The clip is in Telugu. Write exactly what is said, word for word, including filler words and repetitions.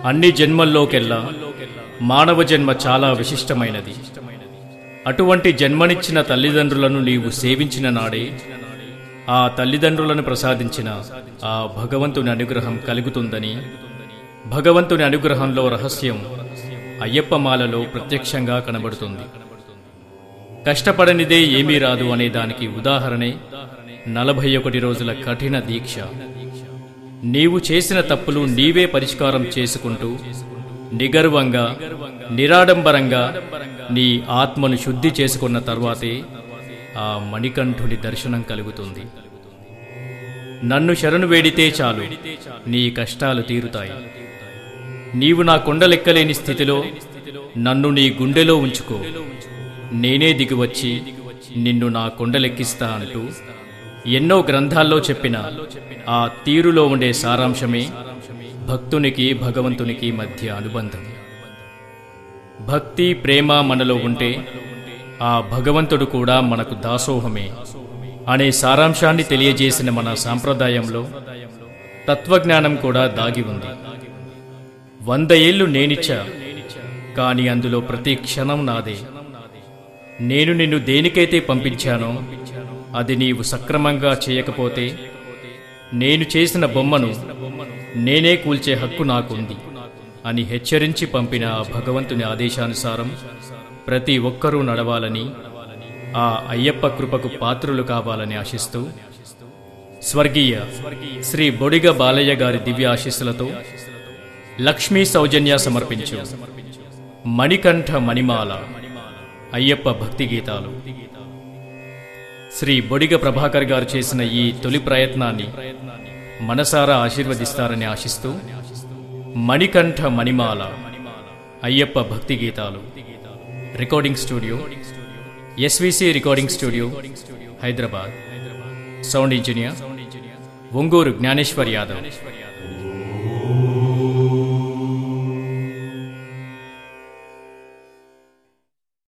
అన్ని జన్మల్లోకెల్లా మానవ జన్మ చాలా విశిష్టమైనది. అటువంటి జన్మనిచ్చిన తల్లిదండ్రులను నీవు సేవించిన నాడే ఆ తల్లిదండ్రులను ప్రసాదించిన ఆ భగవంతుని అనుగ్రహం కలుగుతుందని, భగవంతుని అనుగ్రహంలో రహస్యం అయ్యప్పమాలలో ప్రత్యక్షంగా కనబడుతుంది. కష్టపడనిదే ఏమీ రాదు అనే దానికి ఉదాహరణే నలభై ఒకటి రోజుల కఠిన దీక్ష. నీవు చేసిన తప్పులు నీవే పరిష్కారం చేసుకుంటూ నిగర్వంగా, నిరాడంబరంగా నీ ఆత్మను శుద్ధి చేసుకున్న తర్వాతే ఆ మణికంఠుని దర్శనం కలుగుతుంది. నన్ను శరణు వేడితే చాలు, నీ కష్టాలు తీరుతాయి. నీవు నా కొండలెక్కలేని స్థితిలో నన్ను నీ గుండెలో ఉంచుకో, నేనే దిగివచ్చి నిన్ను నా కొండలెక్కిస్తా అంటూ ఎన్నో గ్రంథాల్లో చెప్పిన ఆ తీరులో ఉండే సారాంశమే భక్తునికి భగవంతునికి మధ్య అనుబంధం. భక్తి ప్రేమ మనలో ఉంటే ఆ భగవంతుడు కూడా మనకు దాసోహమే అనే సారాంశాన్ని తెలియజేసిన మన సాంప్రదాయంలో తత్వజ్ఞానం కూడా దాగి ఉంది. వంద ఏళ్లు నేనిచ్చా, కాని అందులో ప్రతి క్షణం నాదే. నేను నిన్ను దేనికైతే పంపించానో అది నీవు సక్రమంగా చేయకపోతే నేను చేసిన బొమ్మను నేనే కూల్చే హక్కు నాకుంది అని హెచ్చరించి పంపిన ఆ భగవంతుని ఆదేశానుసారం ప్రతి ఒక్కరూ నడవాలని, ఆ అయ్యప్ప కృపకు పాత్రులు కావాలని ఆశిస్తూ స్వర్గీయ శ్రీ బొడిగ బాలయ్య గారి దివ్య ఆశీస్సులతో లక్ష్మీ సౌజన్య సమర్పించు మణికంఠ మణిమాల అయ్యప్ప భక్తి గీతాలు. శ్రీ బొడిగ ప్రభాకర్ గారు చేసిన ఈ తొలి ప్రయత్నాన్ని మనసారా ఆశీర్వదిస్తారని ఆశిస్తూ మణికంఠ మణిమాల అయ్యప్ప భక్తి గీతాలు. Recording studio SVC recording studio, Hyderabad. Sound engineer Onguru Gnaneshwar Yadav.